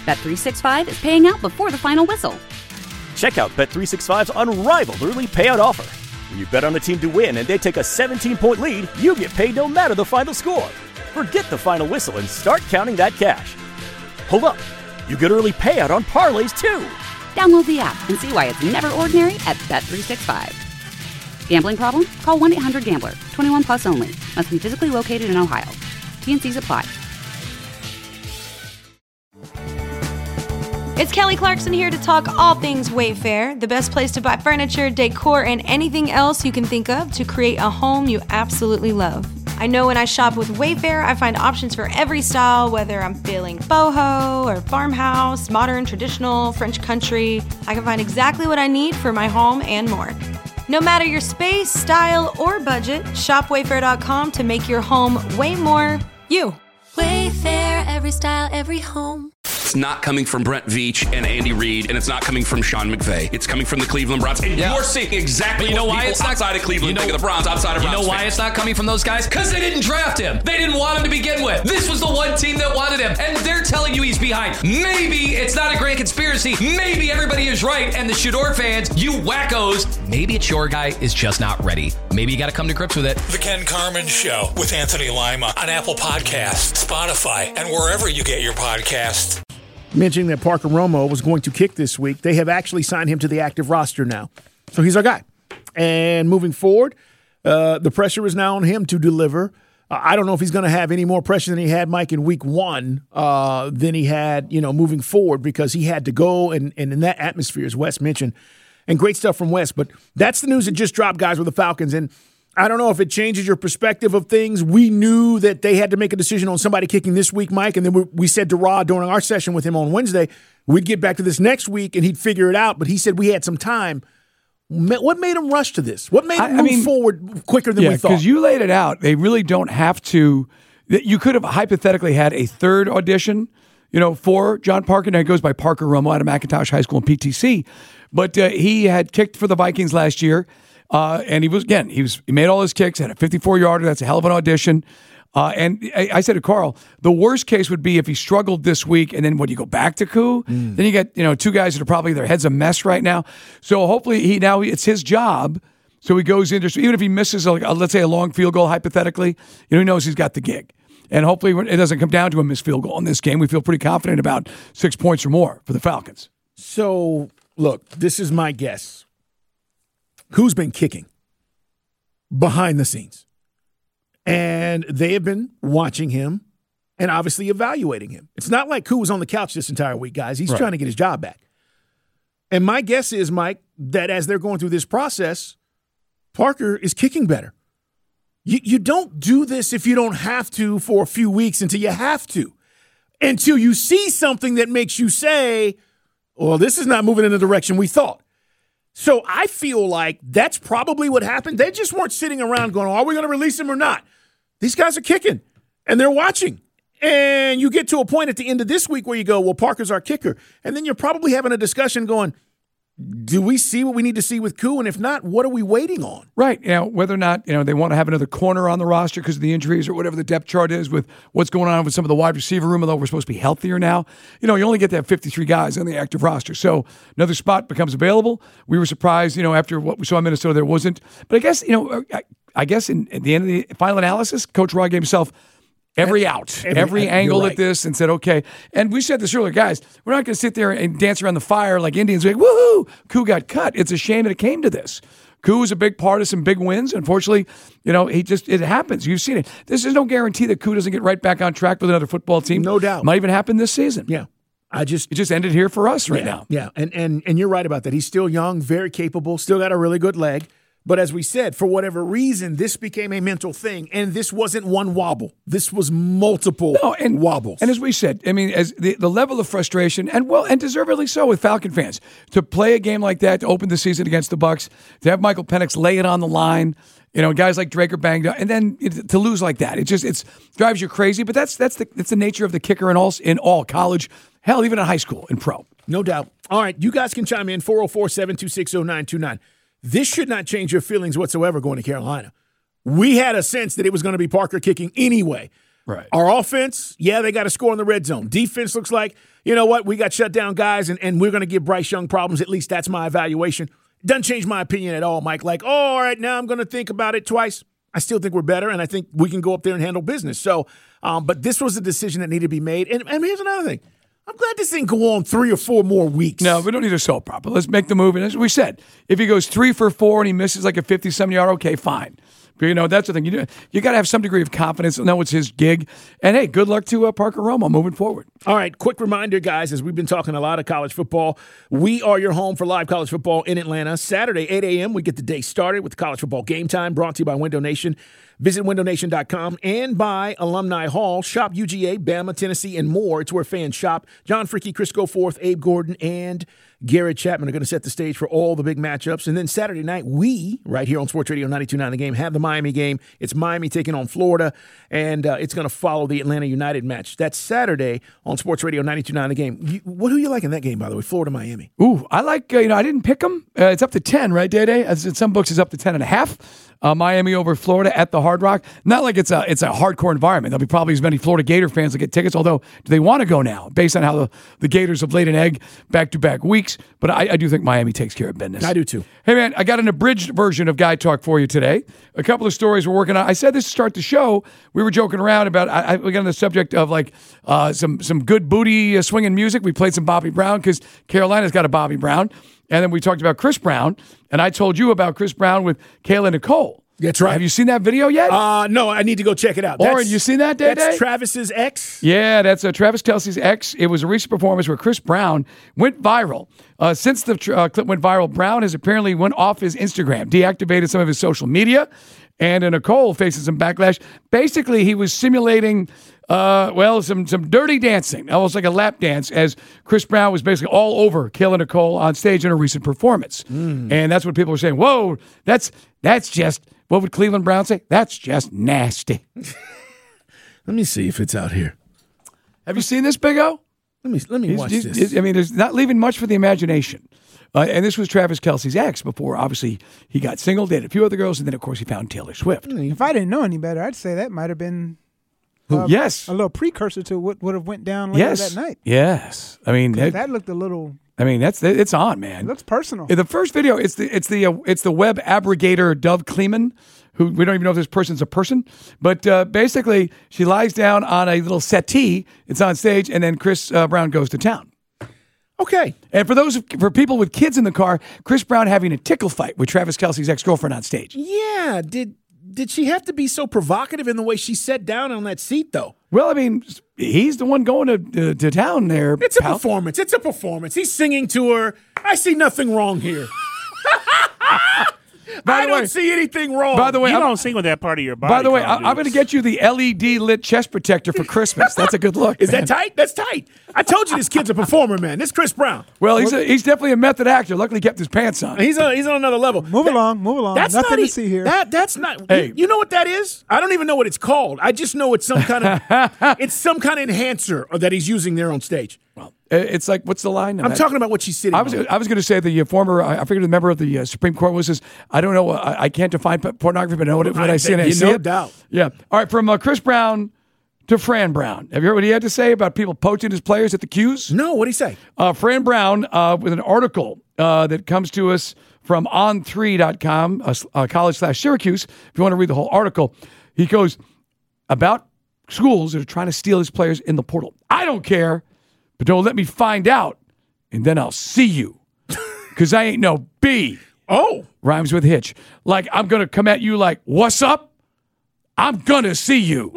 Bet365 is paying out before the final whistle. Check out Bet365's unrivaled early payout offer. When you bet on a team to win and they take a 17-point lead, you get paid no matter the final score. Forget the final whistle and start counting that cash. Hold up. You get early payout on parlays, too. Download the app and see why it's never ordinary at Bet365. Gambling problem? Call 1-800-GAMBLER. 21 plus only. Must be physically located in Ohio. T&Cs apply. It's Kelly Clarkson here to talk all things Wayfair, the best place to buy furniture, decor, and anything else you can think of to create a home you absolutely love. I know when I shop with Wayfair, I find options for every style, whether I'm feeling boho or farmhouse, modern, traditional, French country. I can find exactly what I need for my home and more. No matter your space, style, or budget, shop Wayfair.com to make your home way more you. Wayfair, every style, every home. It's not coming from Brent Veach and Andy Reid, and it's not coming from Sean McVay. It's coming from the Cleveland Browns. And you're seeing exactly what people outside of Cleveland think of the Browns, outside of Browns. You know why it's not coming from those guys? Because they didn't draft him. They didn't want him to begin with. This was the one team that wanted him, and they're telling you he's behind. Maybe it's not a grand conspiracy. Maybe everybody is right, and the Shador fans, you wackos, maybe it's your guy is just not ready. Maybe you got to come to grips with it. The Ken Carman Show with Anthony Lima on Apple Podcasts, Spotify, and wherever you get your podcasts. Mentioning that Parker Romo was going to kick this week, they have actually signed him to the active roster now. So he's our guy. And moving forward, the pressure is now on him to deliver. I don't know if he's going to have any more pressure than he had, Mike, in week one than he had, moving forward, because he had to go and in that atmosphere, as Wes mentioned. And great stuff from Wes. But that's the news that just dropped, guys, with the Falcons. And I don't know if it changes your perspective of things. We knew that they had to make a decision on somebody kicking this week, Mike, and then we said to Rod during our session with him on Wednesday, we'd get back to this next week and he'd figure it out, but he said we had some time. What made him rush to this? What made him move forward quicker than we thought? Because you laid it out. They really don't have to. You could have hypothetically had a third audition, for John Parker. Now he goes by Parker Romo out of McIntosh High School in PTC. But he had kicked for the Vikings last year. And he made all his kicks, had a 54-yarder. That's a hell of an audition. And I said to Carl, the worst case would be if he struggled this week, and then you go back to Koo, then you get two guys that are probably their heads a mess right now. So hopefully it's his job. So he goes into, even if he misses let's say a long field goal hypothetically, he knows he's got the gig. And hopefully it doesn't come down to a missed field goal in this game. We feel pretty confident about 6 points or more for the Falcons. So look, this is my guess. Who's been kicking behind the scenes? And they have been watching him and obviously evaluating him. It's not like Koo was on the couch this entire week, guys. He's trying to get his job back. And my guess is, Mike, that as they're going through this process, Parker is kicking better. You don't do this if you don't have to for a few weeks until you have to. Until you see something that makes you say, well, this is not moving in the direction we thought. So I feel like that's probably what happened. They just weren't sitting around going, are we going to release him or not? These guys are kicking, and they're watching. And you get to a point at the end of this week where you go, well, Parker's our kicker. And then you're probably having a discussion going, do we see what we need to see with Koo? And if not, what are we waiting on? Right. Whether or not, they want to have another corner on the roster because of the injuries or whatever the depth chart is with what's going on with some of the wide receiver room, although we're supposed to be healthier now. You only get to have 53 guys on the active roster. So another spot becomes available. We were surprised, after what we saw in Minnesota, there wasn't. But I guess, at the end of the final analysis, Coach Rod gave himself every angle at this and said, okay. And we said this earlier, guys, we're not going to sit there and dance around the fire like Indians. Like, woohoo, Koo got cut. It's a shame that it came to this. Koo was a big part of some big wins. Unfortunately, it happens. You've seen it. This is no guarantee that Koo doesn't get right back on track with another football team. No doubt. Might even happen this season. Yeah. It just ended here for us right now. Yeah. And you're right about that. He's still young, very capable, still got a really good leg. But as we said, for whatever reason, this became a mental thing, and this wasn't one wobble. This was multiple wobbles. And as we said, as the level of frustration, and deservedly so with Falcon fans, to play a game like that, to open the season against the Bucs, to have Michael Penix lay it on the line, guys like Drake are banged up, and then to lose like that, it drives you crazy. But that's the nature of the kicker in all college, hell, even in high school and pro. No doubt. All right, you guys can chime in 404-726-0929. This should not change your feelings whatsoever going to Carolina. We had a sense that it was going to be Parker kicking anyway. Right. Our offense, they got to score in the red zone. Defense looks like, you know what, we got shut down guys, and we're going to give Bryce Young problems. At least that's my evaluation. Doesn't change my opinion at all, Mike. Like, all right, now I'm going to think about it twice. I still think we're better, and I think we can go up there and handle business. So, but this was a decision that needed to be made. And here's another thing. I'm glad this didn't go on 3 or 4 more weeks. No, we don't need to solve problem. Let's make the move. And as we said, if he goes 3 for 4 and he misses like a 50-some yard, okay, fine. But, that's the thing. You got to have some degree of confidence and know it's his gig. And, hey, good luck to Parker Romo moving forward. All right, quick reminder, guys, as we've been talking a lot of college football, we are your home for live college football in Atlanta. Saturday, 8 a.m., we get the day started with college football game time, brought to you by Window Nation. Visit windownation.com and by Alumni Hall. Shop UGA, Bama, Tennessee, and more. It's where fans shop. John Fricky, Chris Goforth, Abe Gordon, and Garrett Chapman are going to set the stage for all the big matchups. And then Saturday night, we, right here on Sports Radio 92.9 The Game, have the Miami game. It's Miami taking on Florida, and it's going to follow the Atlanta United match. That's Saturday on Sports Radio 92.9 The Game. Who you like in that game, by the way, Florida-Miami? Ooh, I like, I didn't pick them. It's up to 10, right, Day-Day? As in some books, it's up to 10.5. Miami over Florida at the Hard Rock. Not like it's a hardcore environment. There'll be probably as many Florida Gator fans that get tickets, although do they want to go now based on how the Gators have laid an egg back-to-back weeks? But I do think Miami takes care of business. I do too. Hey, man, I got an abridged version of Guy Talk for you today. A couple of stories we're working on. I said this to start the show. We were joking around about, we got on the subject of like some good booty swinging music. We played some Bobby Brown because Carolina's got a Bobby Brown. And then we talked about Chris Brown, and I told you about Chris Brown with Kayla Nicole. That's right. Have you seen that video yet? No, I need to go check it out. Oren, you seen that, Day-Day? That's Travis's ex? Yeah, that's Travis Kelce's ex. It was a recent performance where Chris Brown went viral. Since the clip went viral, Brown has apparently went off his Instagram, deactivated some of his social media, and Nicole faces some backlash. Basically, he was simulating some dirty dancing, almost like a lap dance, as Chris Brown was basically all over Kayla Nicole on stage in a recent performance. And that's what people were saying. Whoa, that's just, what would Cleveland Brown say? That's just nasty. Let me see if it's out here. Have you seen this, Big O? Let me watch this. I mean, there's not leaving much for the imagination. And this was Travis Kelce's ex before, obviously, he got single, dated a few other girls, and then, of course, he found Taylor Swift. If I didn't know any better, I'd say that might have been yes, a little precursor to what would have went down later that night. Yes. I mean, that looked a little... I mean, it's on, man. It looks personal. In the first video, it's the web abrogator Dove Kleeman, who we don't even know if this person's a person, but basically she lies down on a little settee. It's on stage, and then Chris Brown goes to town. Okay. And for people with kids in the car, Chris Brown having a tickle fight with Travis Kelce's ex-girlfriend on stage. Yeah. Did she have to be so provocative in the way she sat down on that seat, though? Well, I mean, he's the one going to town there. It's a performance. It's a performance. He's singing to her. I see nothing wrong here. I don't see anything wrong. By the way, you don't sing with that part of your body. By the way, I'm going to get you the LED lit chest protector for Christmas. That's a good look. Is that tight? That's tight. I told you this kid's a performer, man. This Chris Brown. Well, he's definitely a method actor. Luckily, he kept his pants on. He's on another level. Move along. That's nothing to see here. That's not. Hey. You know what that is? I don't even know what it's called. I just know it's some kind of enhancer that he's using there on stage. Well, it's like, what's the line? I'm talking about what she's sitting on. I was going to say the former, I forget the member of the Supreme Court was, I don't know, I can't define pornography, but I know what I see it. No doubt. Yeah. All right, from Chris Brown to Fran Brown. Have you heard what he had to say about people poaching his players at the Qs? No, what did he say? Fran Brown, with an article that comes to us from on3.com, college/Syracuse. If you want to read the whole article, he goes about schools that are trying to steal his players in the portal. I don't care, but don't let me find out, and then I'll see you. Because I ain't no B. Oh. Rhymes with hitch. Like, I'm going to come at you like, what's up? I'm going to see you.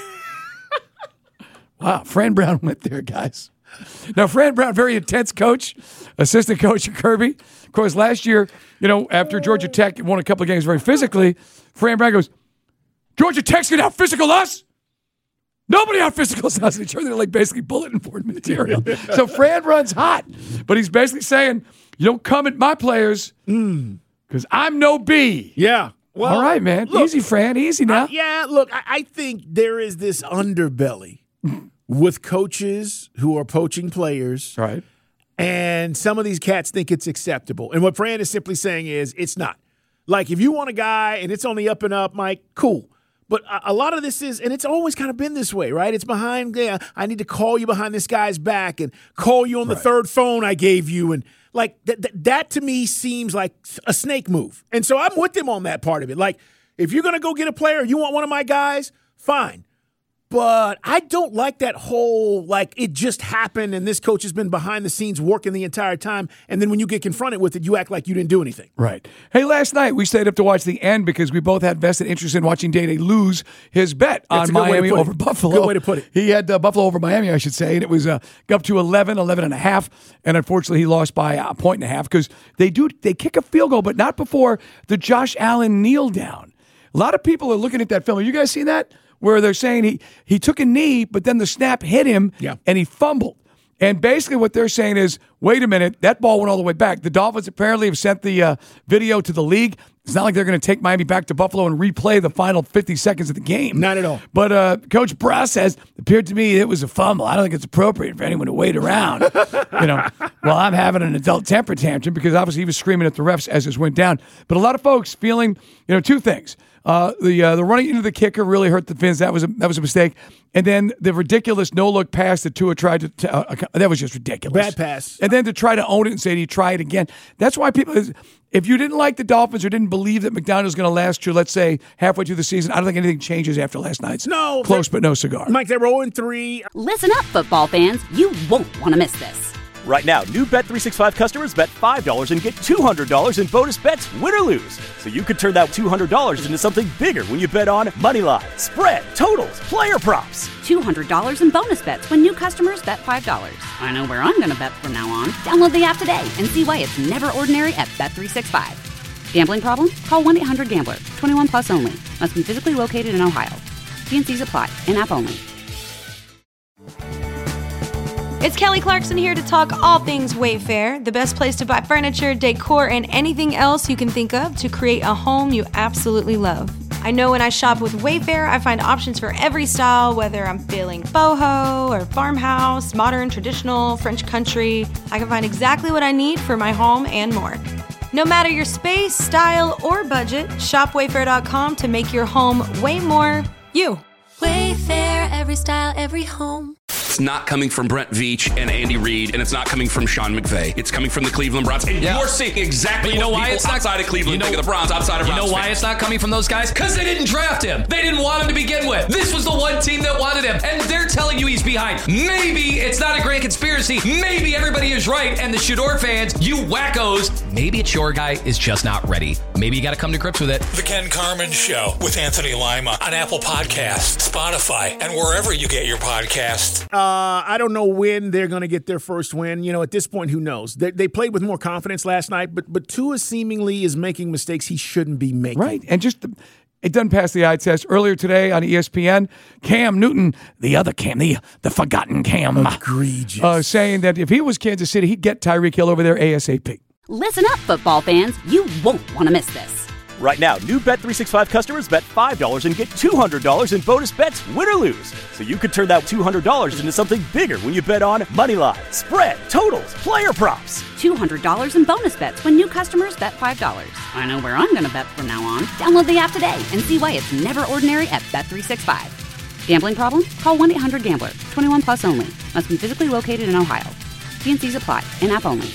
Wow, Fran Brown went there, guys. Now, Fran Brown, very intense coach, assistant coach at Kirby. Of course, last year, after Georgia Tech won a couple of games very physically, Fran Brown goes, Georgia Tech's going to out-physical us? Nobody out-physicals us. They turn their like basically bulletin board material. So Fran runs hot, but he's basically saying, you don't come at my players because I'm no B. Yeah. Well, all right, man. Look, easy, Fran. Easy now. I think there is this underbelly with coaches who are poaching players. Right. And some of these cats think it's acceptable. And what Fran is simply saying is it's not. Like, if you want a guy and it's on the up and up, Mike, cool. But a lot of this is, and it's always kind of been this way, right? It's behind, I need to call you behind this guy's back and call you on the third phone I gave you. And like that to me seems like a snake move. And so I'm with them on that part of it. Like, if you're going to go get a player, you want one of my guys, fine. But I don't like that whole, like, it just happened and this coach has been behind the scenes working the entire time. And then when you get confronted with it, you act like you didn't do anything. Right. Hey, last night we stayed up to watch the end because we both had vested interest in watching Day-Day lose his bet on Miami over Buffalo. Good way to put it. He had Buffalo over Miami, I should say, and it was up to 11.5, and unfortunately he lost by 1.5 because they kick a field goal, but not before the Josh Allen kneel down. A lot of people are looking at that film. Have you guys seen that? Where they're saying he took a knee, but then the snap hit him, and he fumbled. And basically what they're saying is, wait a minute, that ball went all the way back. The Dolphins apparently have sent the video to the league. It's not like they're going to take Miami back to Buffalo and replay the final 50 seconds of the game. Not at all. But Coach Brass says, it appeared to me it was a fumble. I don't think it's appropriate for anyone to wait around. While I'm having an adult temper tantrum, because obviously he was screaming at the refs as this went down. But a lot of folks feeling, two things. The running into the kicker really hurt the Fins. That was a mistake. And then the ridiculous no-look pass that Tua tried to that was just ridiculous. Bad pass. And then to try to own it and say he'd try it again. That's why people, if you didn't like the Dolphins or didn't believe that McDonald was going to last you, let's say, halfway through the season, I don't think anything changes after last night's close but no cigar. Mike, they were 0-3. Listen up, football fans. You won't want to miss this. Right now, new Bet365 customers bet $5 and get $200 in bonus bets, win or lose. So you could turn that $200 into something bigger when you bet on moneyline, spread, totals, player props. $200 in bonus bets when new customers bet $5. I know where I'm going to bet from now on. Download the app today and see why it's never ordinary at Bet365. Gambling problem? Call 1-800-GAMBLER. 21 plus only. Must be physically located in Ohio. T&Cs apply. In-app only. It's Kelly Clarkson here to talk all things Wayfair, the best place to buy furniture, decor, and anything else you can think of to create a home you absolutely love. I know when I shop with Wayfair, I find options for every style, whether I'm feeling boho or farmhouse, modern, traditional, French country. I can find exactly what I need for my home and more. No matter your space, style, or budget, shop Wayfair.com to make your home way more you. Wayfair, every style, every home. It's not coming from Brent Veach and Andy Reid, and it's not coming from Sean McVay. It's coming from the Cleveland Browns. And you're seeing exactly what people outside of Cleveland think of the Browns, outside of Browns. You know why it's not coming from those guys? Because they didn't draft him. They didn't want him to begin with. This was the one team that wanted him, and they're telling you he's behind. Maybe it's not a grand conspiracy. Maybe everybody is right, and the Shador fans, you wackos, maybe it's your guy is just not ready. Maybe you got to come to grips with it. The Ken Carman Show with Anthony Lima on Apple Podcasts, Spotify, and wherever you get your podcasts. I don't know when they're going to get their first win. At this point, who knows? They played with more confidence last night, but Tua seemingly is making mistakes he shouldn't be making. Right, and it doesn't pass the eye test. Earlier today on ESPN, Cam Newton, the other Cam, the forgotten Cam, egregious, saying that if he was Kansas City, he'd get Tyreek Hill over there ASAP. Listen up, football fans. You won't want to miss this. Right now, new Bet365 customers bet $5 and get $200 in bonus bets, win or lose. So you could turn that $200 into something bigger when you bet on moneyline, spread, totals, player props. $200 in bonus bets when new customers bet $5. I know where I'm going to bet from now on. Download the app today and see why it's never ordinary at Bet365. Gambling problem? Call 1-800-GAMBLER. 21 plus only. Must be physically located in Ohio. T&Cs apply. In-app only.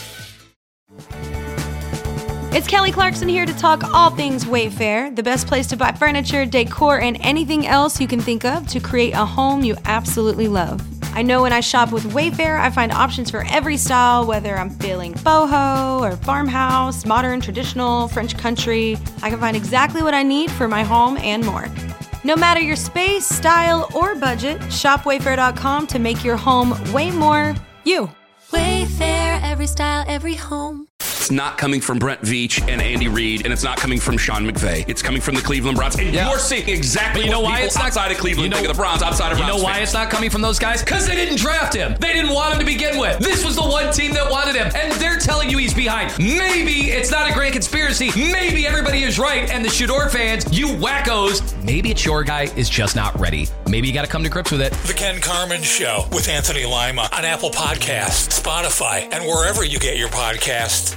It's Kelly Clarkson here to talk all things Wayfair, the best place to buy furniture, decor, and anything else you can think of to create a home you absolutely love. I know when I shop with Wayfair, I find options for every style, whether I'm feeling boho or farmhouse, modern, traditional, French country. I can find exactly what I need for my home and more. No matter your space, style, or budget, shop Wayfair.com to make your home way more you. Wayfair, every style, every home. It's not coming from Brent Veach and Andy Reid, and it's not coming from Sean McVay. It's coming from the Cleveland Browns. And you're seeing exactly what people outside of Cleveland think of the Browns, outside of Browns. You know why it's not coming from those guys? Because they didn't draft him. They didn't want him to begin with. This was the one team that wanted him, and they're telling you he's behind. Maybe it's not a grand conspiracy. Maybe everybody is right, and the Shador fans, you wackos, maybe it's your guy is just not ready. Maybe you got to come to grips with it. The Ken Carman Show with Anthony Lima on Apple Podcasts, Spotify, and wherever you get your podcasts.